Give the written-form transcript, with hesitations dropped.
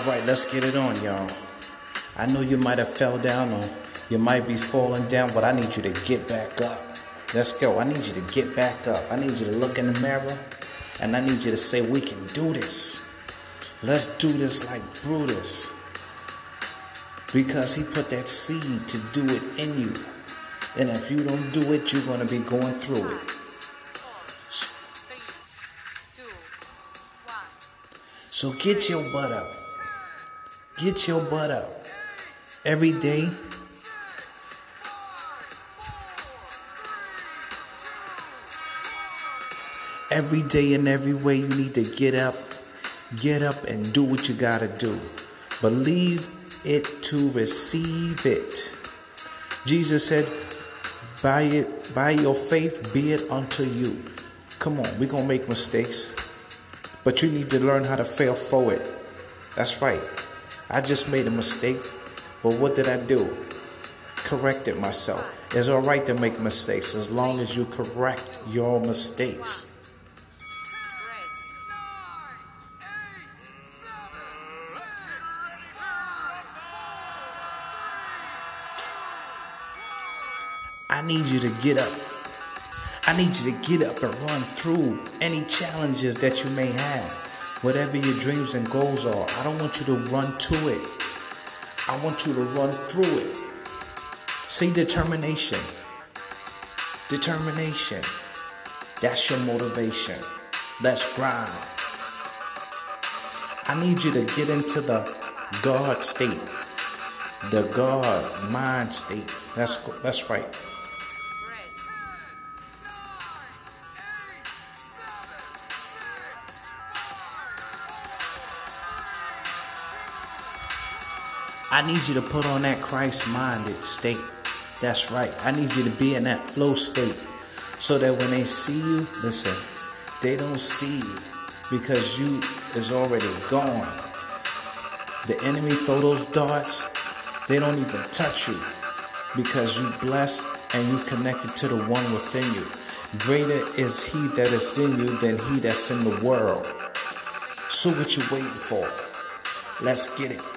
Alright, let's get it on, y'all. I know you might have fell down or you might be falling down, but I need you to get back up. Let's go. I need you to get back up. I need you to look in the mirror and I need you to say, we can do this. Let's do this like Brutus. Because he put that seed to do it in you. And if you don't do it, you're going to be going through it. So get your butt up. Get your butt up. Every day. Every day and every way you need to get up. Get up and do what you got to do. Believe it to receive it. Jesus said, by your faith be it unto you. Come on, we're going to make mistakes. But you need to learn how to fail forward. That's right. I just made a mistake. But what did I do? Corrected myself. It's all right to make mistakes as long as you correct your mistakes. I need you to get up. I need you to get up and run through any challenges that you may have. Whatever your dreams and goals are, I don't want you to run to it. I want you to run through it. Say determination. Determination. That's your motivation. Let's grind. I need you to get into the God state. The God mind state. That's right. I need you to put on that Christ-minded state. That's right. I need you to be in that flow state so that when they see you, listen, they don't see you because you is already gone. The enemy throw those darts, they don't even touch you because you blessed and you connected to the one within you. Greater is he that is in you than he that's in the world. So what you waiting for? Let's get it.